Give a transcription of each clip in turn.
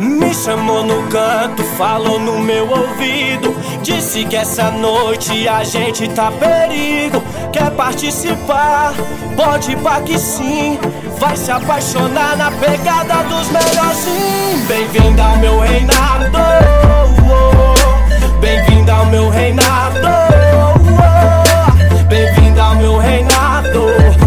Me chamou no canto, falou no meu ouvido, disse que essa noite a gente tá perigo. Quer participar? Pode ir pá que sim. Vai se apaixonar na pegada dos melhorzinhos. Bem-vinda ao meu reinado, bem-vinda ao meu reinado, bem-vinda ao meu reinado.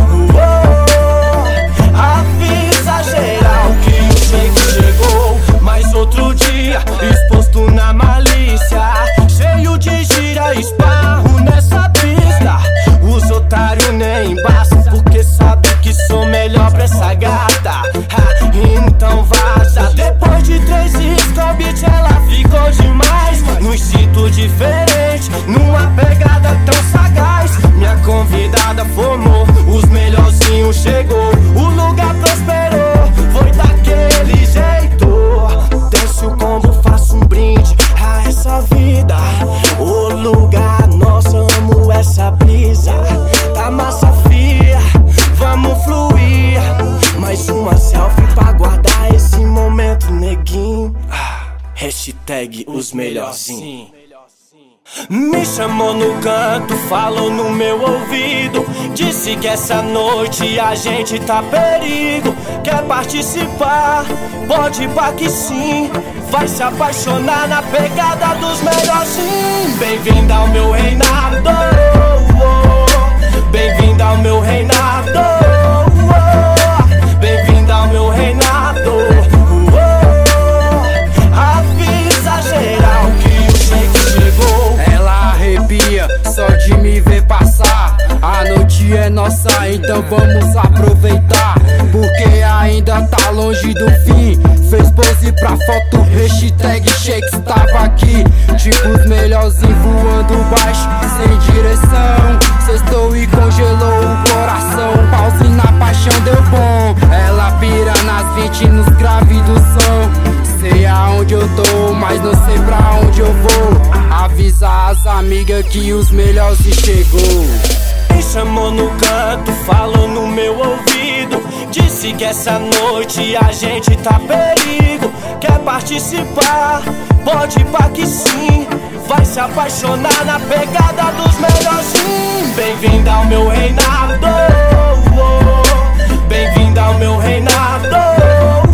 Avisa geral que o shake chegou. Mais outro dia, exposto na malícia, cheio de gira, esparro nessa pista. Os otários nem embaçam, porque sabe que sou melhor pra essa gata. Então vaza. Depois de 3 Scobit ela ficou demais. Num instinto diferente, numa pegada tão sagaz. Minha convidada formou, os melhorzinhos chegou. O lugar prosperou, foi daquele jeito. Desce o combo, faço um brinde a essa vida. O lugar nosso, amo essa brisa. Tá massa fria, vamos fluir. Mais uma selfie pra guardar esse momento, neguinho. Hashtag os melhorzinhos. Me chamou no canto, falou no meu ouvido, disse que essa noite a gente tá perigo. Quer participar? Pode ir pá que sim. Vai se apaixonar na pegada dos melhorzinhos. Bem-vinda ao meu reinado, bem-vinda ao meu reinado, bem-vinda ao meu reinado. Avisa geral que o shake chegou. Ela arrepia só de me ver passar. A noite é nossa, então vamos aproveitar, porque ainda tá longe do fim. Fez pose pra foto, hashtag shake estava aqui. Tipo os melhorzinhos voando baixo, sem direção. Sextou e congelou o coração. Pause na paixão, deu bom. Ela pira nas 20 nos graves do som. Sei aonde eu tô, mas não sei pra onde eu vou. Avisa as amigas que os melhorzinhos chegou. Me chamou no canto, falou no meu ouvido, disse que essa noite a gente tá perigo. Quer participar? Pode ir pá que sim. Vai se apaixonar na pegada dos melhorzinhos. Bem-vinda ao meu reinado, bem-vinda ao meu reinado.